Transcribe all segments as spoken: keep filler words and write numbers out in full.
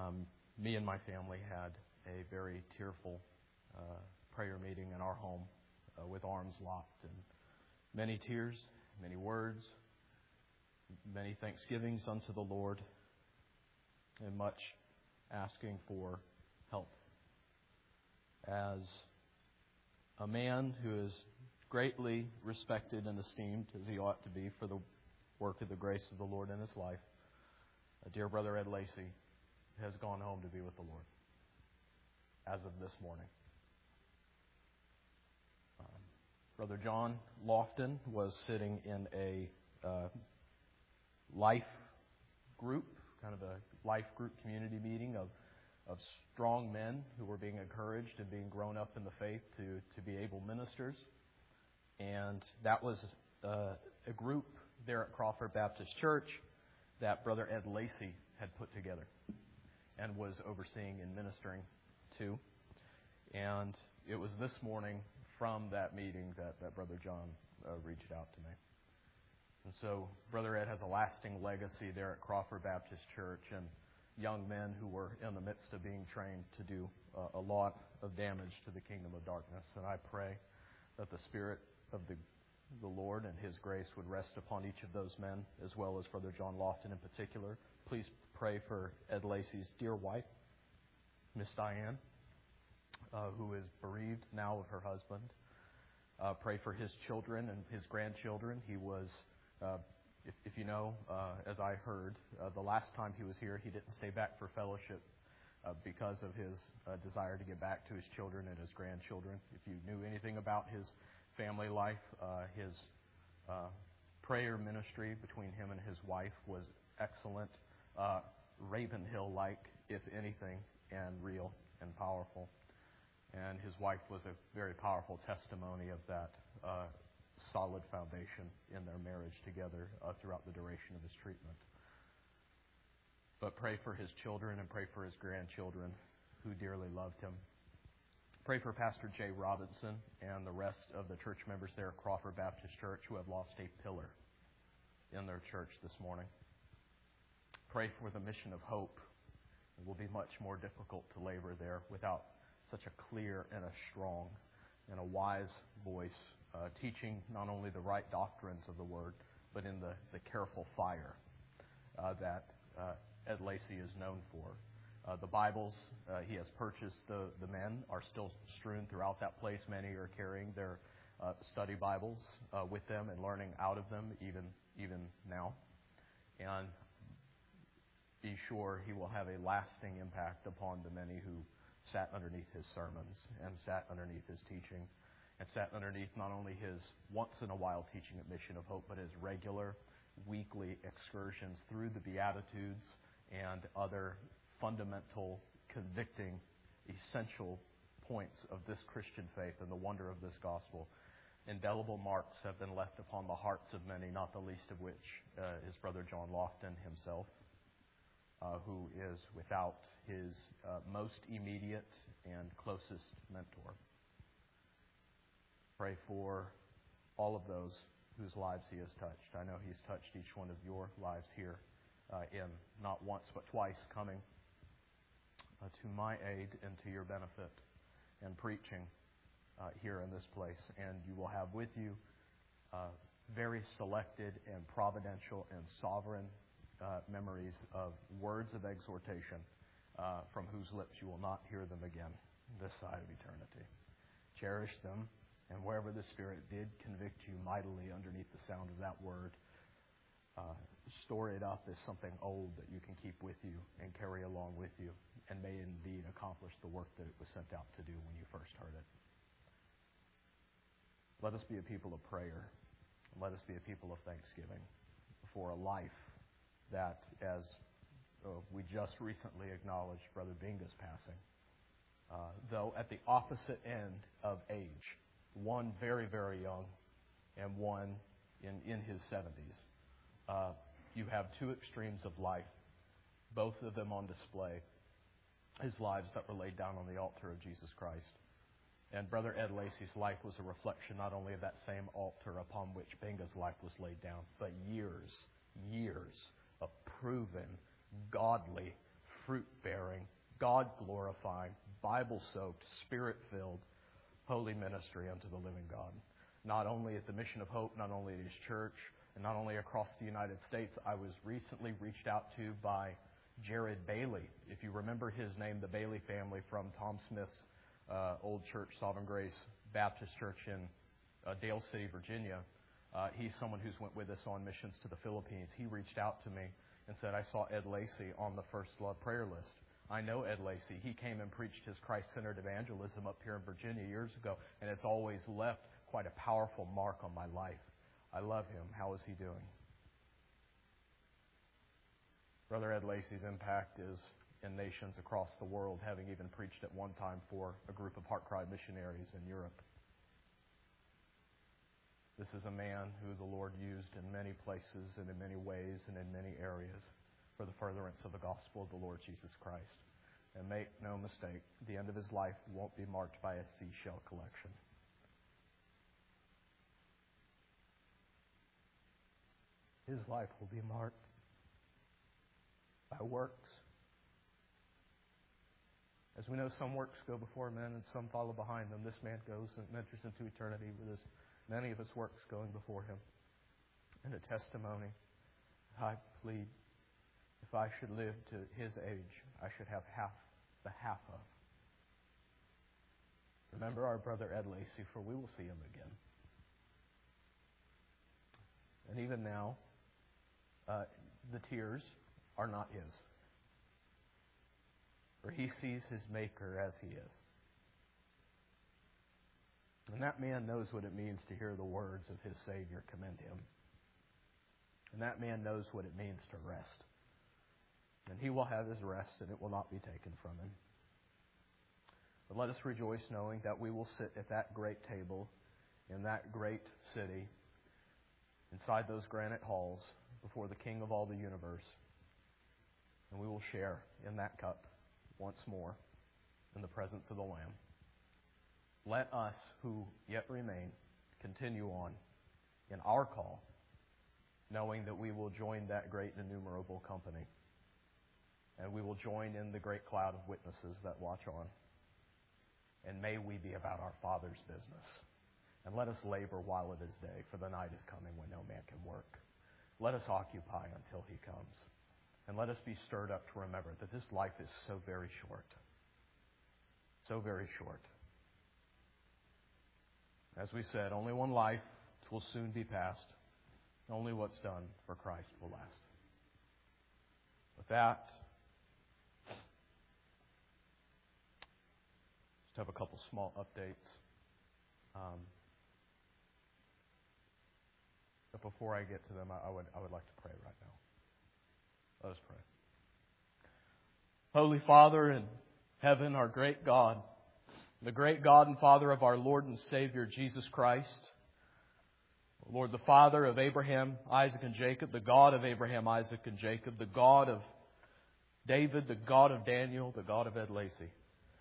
Um, me and my family had a very tearful uh, prayer meeting in our home uh, with arms locked and many tears, many words, many thanksgivings unto the Lord, and much asking for help. As a man who is greatly respected and esteemed, as he ought to be, for the work of the grace of the Lord in his life, a dear brother Ed Lacey has gone home to be with the Lord as of this morning. Um, Brother John Lofton was sitting in a uh, life group, kind of a life group community meeting of of strong men who were being encouraged and being grown up in the faith to, to be able ministers. And that was uh, a group there at Crawford Baptist Church that Brother Ed Lacey had put together and was overseeing and ministering to. And it was this morning from that meeting that, that Brother John uh, reached out to me. And so Brother Ed has a lasting legacy there at Crawford Baptist Church, and young men who were in the midst of being trained to do uh, a lot of damage to the kingdom of darkness. And I pray that the Spirit of the, the Lord and His grace would rest upon each of those men, as well as Brother John Lofton in particular. Please pray for Ed Lacey's dear wife, Miss Diane, uh, who is bereaved now of her husband. Uh, pray for his children and his grandchildren. He was... Uh, If, if you know, uh, as I heard, uh, the last time he was here, he didn't stay back for fellowship uh, because of his uh, desire to get back to his children and his grandchildren. If you knew anything about his family life, uh, his uh, prayer ministry between him and his wife was excellent, uh, Ravenhill-like, if anything, and real and powerful. And his wife was a very powerful testimony of that uh solid foundation in their marriage together uh, throughout the duration of his treatment. But pray for his children and pray for his grandchildren who dearly loved him. Pray for Pastor Jay Robinson and the rest of the church members there at Crawford Baptist Church who have lost a pillar in their church this morning. Pray for the mission of hope. It will be much more difficult to labor there without such a clear and a strong and a wise voice Uh, teaching not only the right doctrines of the Word, but in the, the careful fire uh, that uh, Ed Lacey is known for. Uh, the Bibles uh, he has purchased, the, the men, are still strewn throughout that place. Many are carrying their uh, study Bibles uh, with them and learning out of them even, even now. And be sure he will have a lasting impact upon the many who sat underneath his sermons and sat underneath his teaching. And sat underneath not only his once-in-a-while teaching at Mission of Hope, but his regular weekly excursions through the Beatitudes and other fundamental, convicting, essential points of this Christian faith and the wonder of this gospel. Indelible marks have been left upon the hearts of many, not the least of which uh, is Brother John Lofton himself, uh, who is without his uh, most immediate and closest mentor. Pray for all of those whose lives he has touched. I know he's touched each one of your lives here uh, in not once but twice coming uh, to my aid and to your benefit and preaching uh, here in this place. And you will have with you uh, very selected and providential and sovereign uh, memories of words of exhortation uh, from whose lips you will not hear them again this side of eternity. Cherish them. And wherever the Spirit did convict you mightily underneath the sound of that word, uh, store it up as something old that you can keep with you and carry along with you, and may indeed accomplish the work that it was sent out to do when you first heard it. Let us be a people of prayer. Let us be a people of thanksgiving for a life that, as uh, we just recently acknowledged Brother Binga's passing, uh, though at the opposite end of age, one very, very young, and one in, in his seventies. Uh, you have two extremes of life, both of them on display, his lives that were laid down on the altar of Jesus Christ. And Brother Ed Lacey's life was a reflection not only of that same altar upon which Binga's life was laid down, but years, years of proven, godly, fruit-bearing, God-glorifying, Bible-soaked, Spirit-filled, holy ministry unto the living God. Not only at the Mission of Hope, not only at His church, and not only across the United States. I was recently reached out to by Jared Bailey. If you remember his name, the Bailey family from Tom Smith's uh, old church, Sovereign Grace Baptist Church in uh, Dale City, Virginia. Uh, he's someone who's went with us on missions to the Philippines. He reached out to me and said, I saw Ed Lacey on the First Love prayer list. I know Ed Lacey. He came and preached his Christ-centered evangelism up here in Virginia years ago, and it's always left quite a powerful mark on my life. I love him. How is he doing? Brother Ed Lacey's impact is in nations across the world, having even preached at one time for a group of Heart Cry missionaries in Europe. This is a man who the Lord used in many places and in many ways and in many areas for the furtherance of the gospel of the Lord Jesus Christ. And make no mistake, the end of his life won't be marked by a seashell collection. His life will be marked by works. As we know, some works go before men and some follow behind them. This man goes and enters into eternity with his, many of his works going before him. And a testimony, I plead, if I should live to his age, I should have half the half of. Remember our brother Ed Lacey, for we will see him again. And even now, uh, the tears are not his. For he sees his Maker as he is. And that man knows what it means to hear the words of his Savior commend him. And that man knows what it means to rest. And he will have his rest, and it will not be taken from him. But let us rejoice knowing that we will sit at that great table in that great city, inside those granite halls, before the King of all the universe. And we will share in that cup once more in the presence of the Lamb. Let us, who yet remain, continue on in our call, knowing that we will join that great and innumerable company. And we will join in the great cloud of witnesses that watch on. And may we be about our Father's business. And let us labor while it is day, for the night is coming when no man can work. Let us occupy until He comes. And let us be stirred up to remember that this life is so very short. So very short. As we said, only one life will soon be past. Only what's done for Christ will last. With that, just have a couple small updates. Um, but before I get to them, I, I would I would like to pray right now. Let us pray. Holy Father in heaven, our great God, the great God and Father of our Lord and Savior, Jesus Christ, Lord, the Father of Abraham, Isaac, and Jacob, the God of Abraham, Isaac, and Jacob, the God of David, the God of Daniel, the God of Ed Lacey.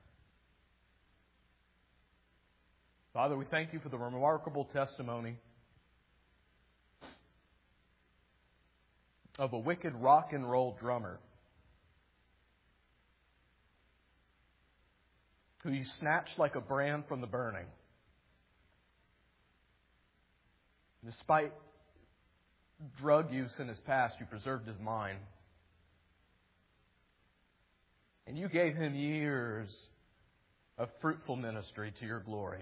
Father, we thank You for the remarkable testimony of a wicked rock and roll drummer who You snatched like a brand from the burning. Despite drug use in his past, You preserved his mind. And You gave him years of fruitful ministry to Your glory.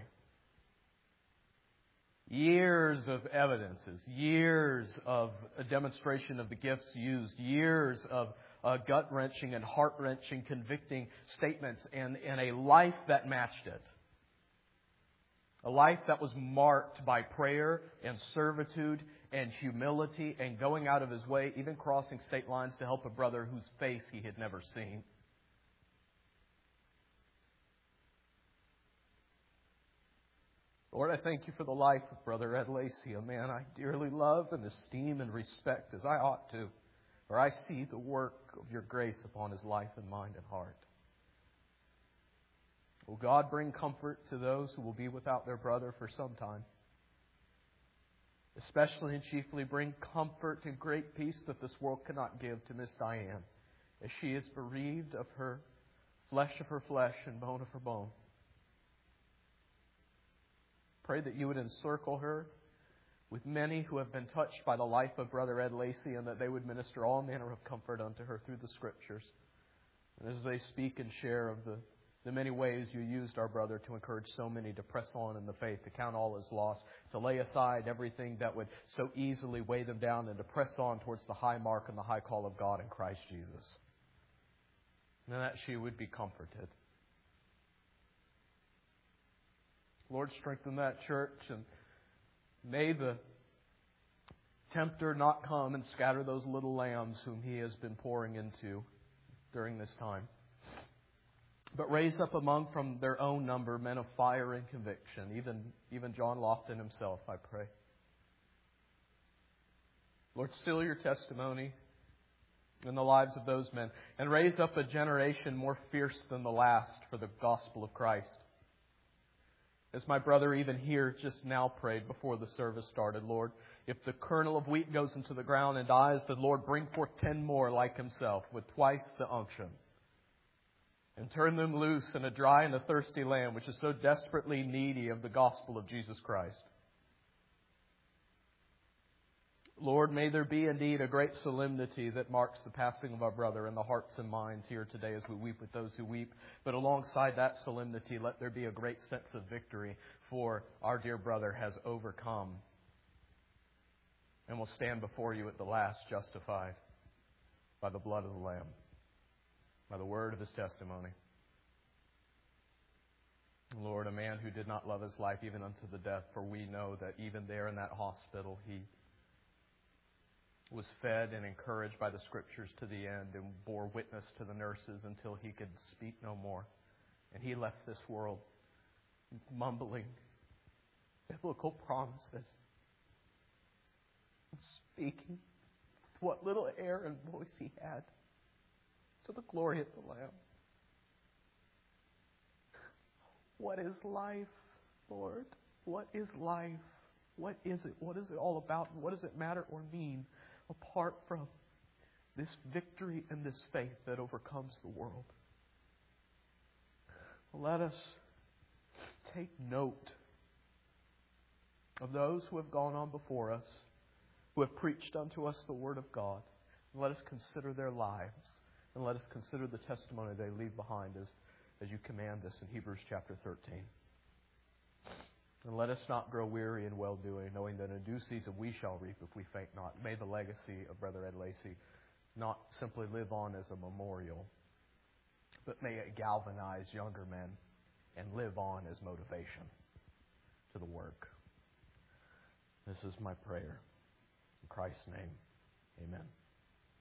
Years of evidences, years of a demonstration of the gifts used, years of uh, gut-wrenching and heart-wrenching, convicting statements, and, and a life that matched it. A life that was marked by prayer and servitude and humility and going out of his way, even crossing state lines to help a brother whose face he had never seen. Lord, I thank You for the life of Brother Ed Lacey, a man I dearly love and esteem and respect as I ought to, for I see the work of Your grace upon his life and mind and heart. Will God bring comfort to those who will be without their brother for some time? Especially and chiefly bring comfort and great peace that this world cannot give to Miss Diane as she is bereaved of her flesh of her flesh and bone of her bone. Pray that you would encircle her with many who have been touched by the life of Brother Ed Lacey, and that they would minister all manner of comfort unto her through the Scriptures. And as they speak and share of the, the many ways you used our brother to encourage so many to press on in the faith, to count all as loss, to lay aside everything that would so easily weigh them down, and to press on towards the high mark and the high call of God in Christ Jesus. And that she would be comforted. Lord, strengthen that church, and may the tempter not come and scatter those little lambs whom he has been pouring into during this time. But raise up among from their own number men of fire and conviction, even, even John Lofton himself, I pray. Lord, seal your testimony in the lives of those men, and raise up a generation more fierce than the last for the gospel of Christ. As my brother even here just now prayed before the service started, Lord, if the kernel of wheat goes into the ground and dies, then Lord, bring forth ten more like himself with twice the unction. And turn them loose in a dry and a thirsty land which is so desperately needy of the gospel of Jesus Christ. Lord, may there be indeed a great solemnity that marks the passing of our brother in the hearts and minds here today as we weep with those who weep. But alongside that solemnity, let there be a great sense of victory, for our dear brother has overcome and will stand before you at the last justified by the blood of the Lamb, by the word of his testimony. Lord, a man who did not love his life even unto the death, for we know that even there in that hospital he was fed and encouraged by the Scriptures to the end and bore witness to the nurses until he could speak no more. And he left this world mumbling biblical promises and speaking with what little air and voice he had to the glory of the Lamb. What is life, Lord? What is life? What is it? What is it all about? And what does it matter or mean apart from this victory and this faith that overcomes the world? Let us take note of those who have gone on before us, who have preached unto us the Word of God. And let us consider their lives, and let us consider the testimony they leave behind as, as you command us in Hebrews chapter thirteen. And let us not grow weary in well-doing, knowing that in due season we shall reap if we faint not. May the legacy of Brother Ed Lacey not simply live on as a memorial, but may it galvanize younger men and live on as motivation to the work. This is my prayer. In Christ's name, amen.